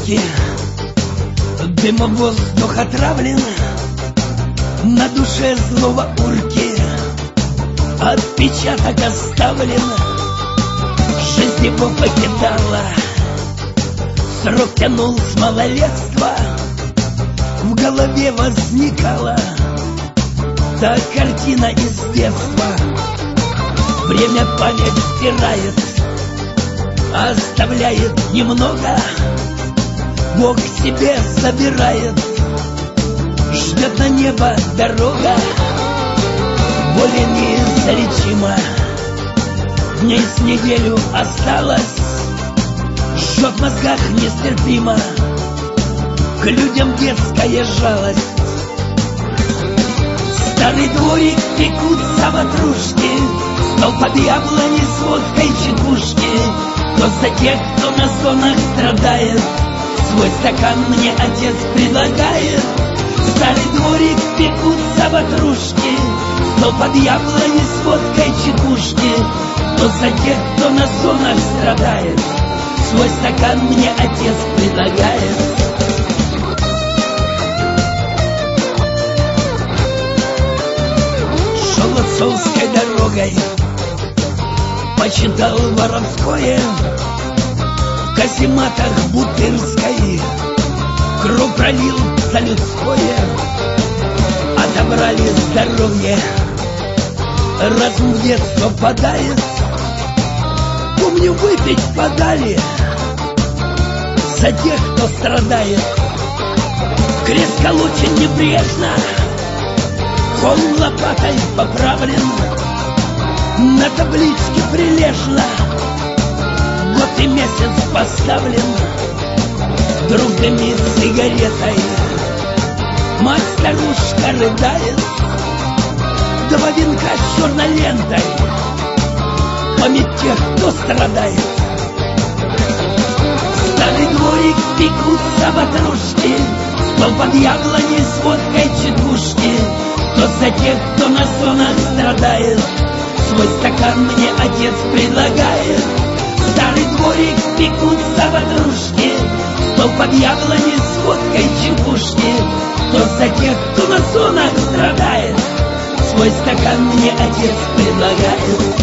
руки, дымом воздух отравлен, на душе злого урки отпечаток оставлен. Жизнь его покидала, срок тянул с малолетства, в голове возникала та картина из детства. Время память стирает, оставляет немного, Бог к себе забирает, ждет на небо дорога. Боль неизлечима, дней с неделю осталось, жжет в мозгах нестерпимо, к людям детская жалость. Старый дворик пекутся ватрушки, стол под яблони с водкой чекушки. Но за тех, кто на зонах страдает, свой стакан мне отец предлагает. Старый дворик пекутся ватрушки, стол под яблони с водкой чекушки. Но за тех, кто на зонах страдает, свой стакан мне отец предлагает. Шел отцовской дорогой, почитал воровское, в казематах Бутырской кровь пролил за людское. Отобрали здоровье, разум в детство падает. Помню, выпить подали за тех, кто страдает. Крест колочен небрежно, холм лопатой поправлен, на табличке прилежно год и месяц поставлен. Друг дымит сигаретой, мать-старушка рыдает, два венка с черной лентой, память тех, кто страдает. Старый дворик пекутся ватрушки, стол под яблоней с водкой чекушки. Но за тех, кто на зонах страдает, свой стакан мне отец предлагает. Старый дворик пекутся ватрушки, стол под яблоней с водкой чекушки. Но за тех, кто на зонах страдает, свой стакан мне отец предлагает.